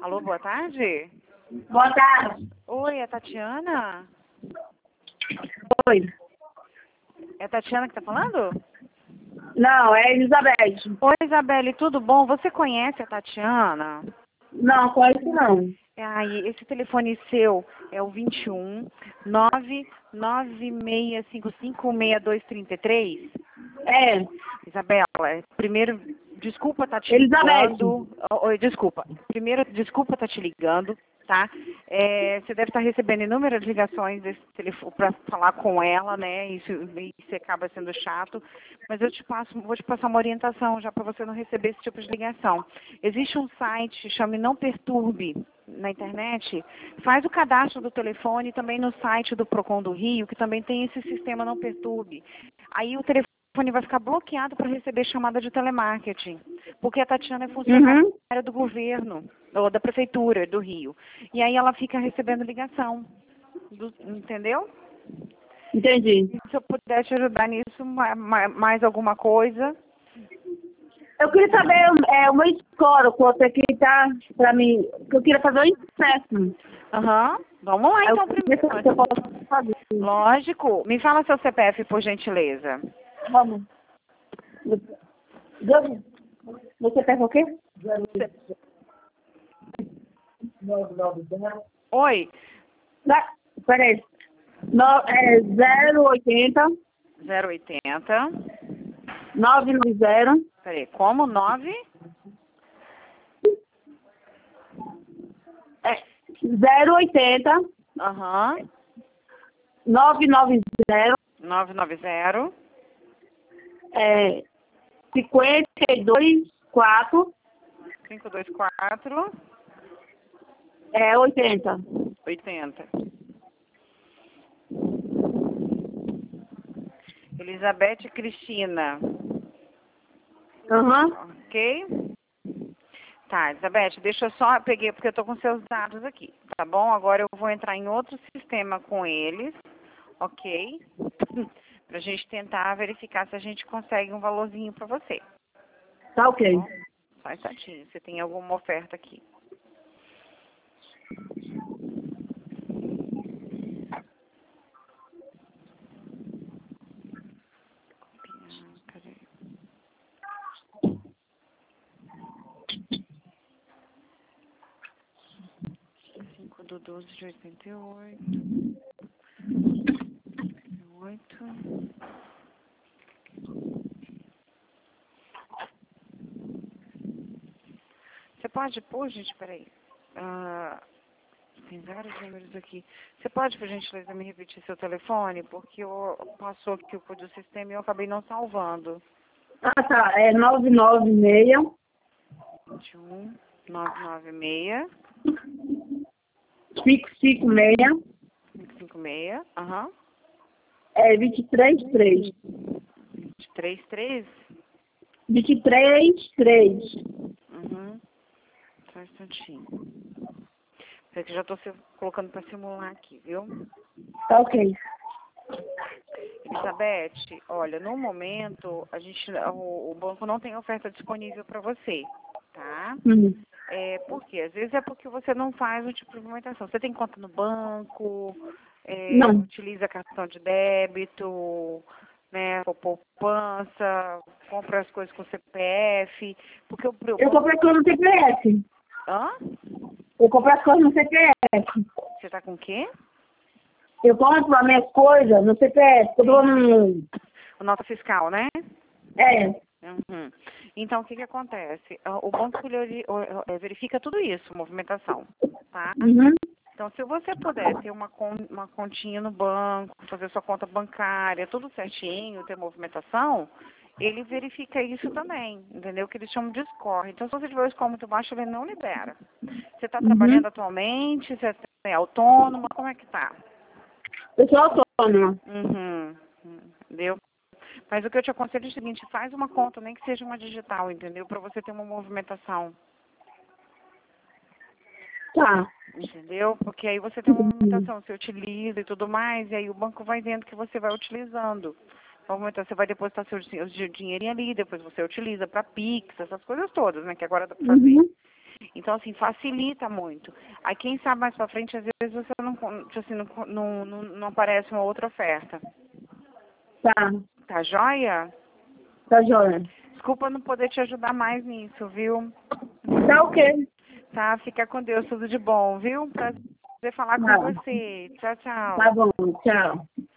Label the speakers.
Speaker 1: Alô, boa tarde.
Speaker 2: Boa tarde.
Speaker 1: Oi, é a Tatiana?
Speaker 2: Oi.
Speaker 1: É a Tatiana que tá falando?
Speaker 2: Não, é Elizabeth.
Speaker 1: Oi, Isabelle, tudo bom? Você conhece a Tatiana?
Speaker 2: Não, conheço não.
Speaker 1: Aí, esse telefone seu é o 21 996556233?
Speaker 2: É,
Speaker 1: Isabela, primeiro, desculpa estar te
Speaker 2: Elizabeth.
Speaker 1: ligando. Oi, desculpa. Primeiro, desculpa estar te ligando, tá? Você deve estar recebendo inúmeras ligações desse telefone para falar com ela, né? Isso acaba sendo chato. Mas vou te passar uma orientação já para você não receber esse tipo de ligação. Existe um site, chama Não Perturbe, na internet. Faz o cadastro do telefone também no site do Procon do Rio, que também tem esse sistema Não Perturbe. Aí o telefone vai ficar bloqueado para receber chamada de telemarketing, porque a Tatiana é funcionária do governo, ou da prefeitura do Rio. E aí ela fica recebendo ligação, entendeu?
Speaker 2: Entendi.
Speaker 1: E se eu puder te ajudar nisso, mais alguma coisa?
Speaker 2: Eu queria saber o meu score, quanto é que tá pra mim, que eu queria fazer um empréstimo.
Speaker 1: Aham. Vamos lá, então,
Speaker 2: Eu queria saber se eu
Speaker 1: primeiro.
Speaker 2: posso fazer.
Speaker 1: Lógico. Me fala seu CPF, por gentileza.
Speaker 2: Vamos. Você pega o quê?
Speaker 1: Oi.
Speaker 2: Peraí. 080
Speaker 1: 080.
Speaker 2: 990
Speaker 1: Peraí, como? 9?
Speaker 2: 080
Speaker 1: Aham.
Speaker 2: 990
Speaker 1: 990.
Speaker 2: 52 4
Speaker 1: 524.
Speaker 2: 80.
Speaker 1: 80. Elizabeth Cristina.
Speaker 2: Aham.
Speaker 1: Ok? Tá, Elizabeth, deixa eu só... Peguei, porque eu tô com seus dados aqui, tá bom? Agora eu vou entrar em outro sistema com eles, ok? Pra gente tentar verificar se a gente consegue um valorzinho pra você.
Speaker 2: Tá ok.
Speaker 1: Bom, só um instantinho, você tem alguma oferta aqui. Cadê? 5/12/88. 8. Você pode pôr, gente, peraí. Tem vários números aqui. Você pode, por gentileza, me repetir seu telefone? Porque passou aqui o código do sistema e eu acabei não salvando.
Speaker 2: Ah, tá. É 996
Speaker 1: 21 996
Speaker 2: 556
Speaker 1: 556. Aham.
Speaker 2: 23 3.
Speaker 1: 23 3.
Speaker 2: 23 3.
Speaker 1: Uhum. Só um instantinho. Peraí que eu já estou colocando para simular aqui, viu?
Speaker 2: Tá ok.
Speaker 1: Elizabeth, olha, no momento o banco não tem oferta disponível para você, tá?
Speaker 2: Uhum.
Speaker 1: Por quê? Às vezes é porque você não faz um tipo de movimentação. Você tem conta no banco,
Speaker 2: Não.
Speaker 1: utiliza cartão de débito, né, ou poupança, compra as coisas com CPF, porque
Speaker 2: Eu comprei as coisas no CPF.
Speaker 1: Hã?
Speaker 2: Eu comprei as coisas no CPF.
Speaker 1: Você tá com o quê?
Speaker 2: Eu compro as minhas coisas no CPF. Eu dou no...
Speaker 1: Nota fiscal, né?
Speaker 2: É.
Speaker 1: Uhum. Então, o que acontece? O banco verifica tudo isso, movimentação, tá?
Speaker 2: Uhum.
Speaker 1: Então, se você puder ter uma continha no banco, fazer sua conta bancária, tudo certinho, ter movimentação, ele verifica isso também, entendeu? Que eles chamam de score. Então, se você tiver o score muito baixo, ele não libera. Você está
Speaker 2: Uhum.
Speaker 1: trabalhando atualmente? Você é autônoma? Como é que tá?
Speaker 2: Eu sou autônoma.
Speaker 1: Uhum. Entendeu? Mas o que eu te aconselho é o seguinte, faz uma conta, nem que seja uma digital, entendeu? Para você ter uma movimentação.
Speaker 2: Tá.
Speaker 1: Entendeu? Porque aí você tem uma movimentação, você utiliza e tudo mais, e aí o banco vai vendo que você vai utilizando. Então você vai depositar seu dinheirinho ali, depois você utiliza para Pix, essas coisas todas, né? Que agora dá para fazer.
Speaker 2: Uhum.
Speaker 1: Então, assim, facilita muito. Aí, quem sabe mais pra frente, às vezes você assim, não aparece uma outra oferta.
Speaker 2: Tá.
Speaker 1: Tá joia?
Speaker 2: Tá joia.
Speaker 1: Desculpa não poder te ajudar mais nisso, viu?
Speaker 2: Tá ok.
Speaker 1: Tá, fica com Deus, tudo de bom, viu? Prazer falar com
Speaker 2: Tá.
Speaker 1: você. Tchau, tchau.
Speaker 2: Tá bom, tchau.